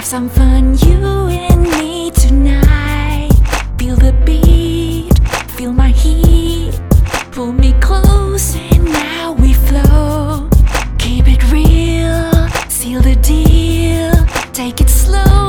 some fun, you and me tonight. Feel the beat, feel my heat. Pull me close and now we flow. Keep it real, seal the deal. Take it slow.